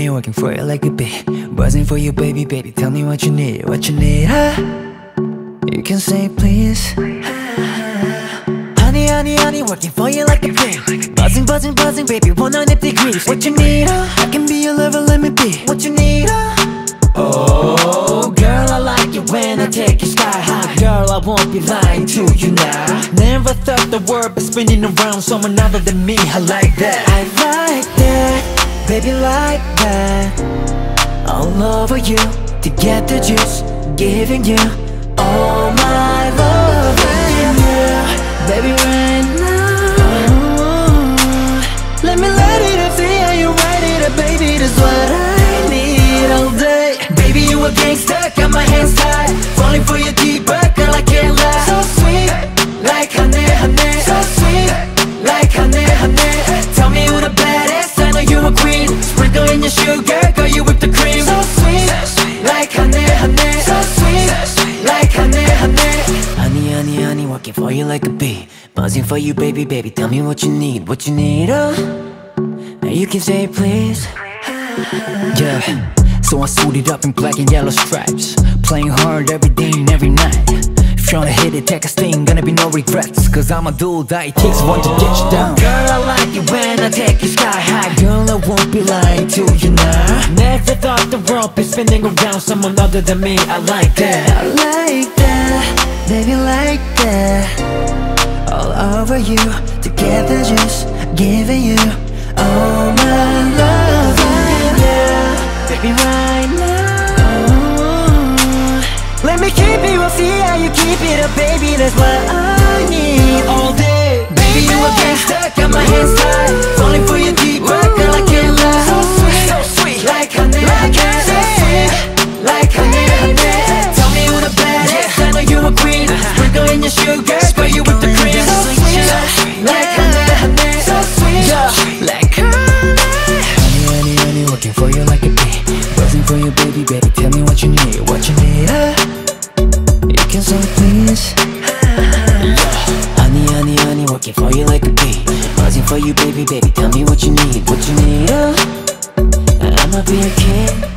honey, working for you like a bee. Buzzing for you, baby, baby, tell me what you need, what you need, You can say please. Honey, honey, honey, working for you like a bee. Buzzing, buzzing, buzzing, baby, 100 degrees. What you need, I can be your lover, let me be. What you need, Oh, girl, I like it when I take you sky high. Girl, I won't be lying to you now. Never thought the world was spinning around someone other than me. I like that. I like that, baby, like that. All over you, to get the juice, giving you all my love. Yeah, baby, right now. Let me let it up, see how you write it up, baby, that's what I need all day. Baby, you a gangster, got my hands tied. Falling for you deeper, girl, I can't lie. So sweet, like honey, honey. So sweet, like honey, honey. Tell me who the baddest, I know you a queen. Sprinkle in your sugar, girl, you whip the cream. So sweet, like honey, honey. So sweet, like honey, honey. Honey, honey, honey, working for you like a bee. Buzzing for you, baby, baby, tell me what you need, what you need, Now you can say please. Yeah. So I suited up in black and yellow stripes, playing hard every day and every night. If you're tryna hit it, take a sting, gonna be no regrets. Cause I'm a dude that it takes one to get you down. Girl, I like it when I take you sky high. Girl, I won't be lying to you now. Never thought the world be spinning around someone other than me. I like that. I like that, baby, like that. All over you, together just giving you all my love. Yeah, baby, right now. Let me keep it, we'll see how you keep it up, baby, that's what I need all day. Baby, you a gangster, got my hands tied. Falling for you deeper, girl, I can't lie. So sweet, so sweet, like honey, like honey. So sweet, like honey, honey. Tell me who the baddest, I know you a queen. Sprinkle in your sugar, girl, you whip the cream. So sweet, like honey, honey. So sweet, like honey. Honey, honey, honey, working for you like a bee. Buzzing for you, baby, baby, tell me what you need, what you need, You can say please. Honey, honey, honey, working for you like a bee. Buzzing for you, baby, baby, tell me what you need, what you need, I'ma be a king.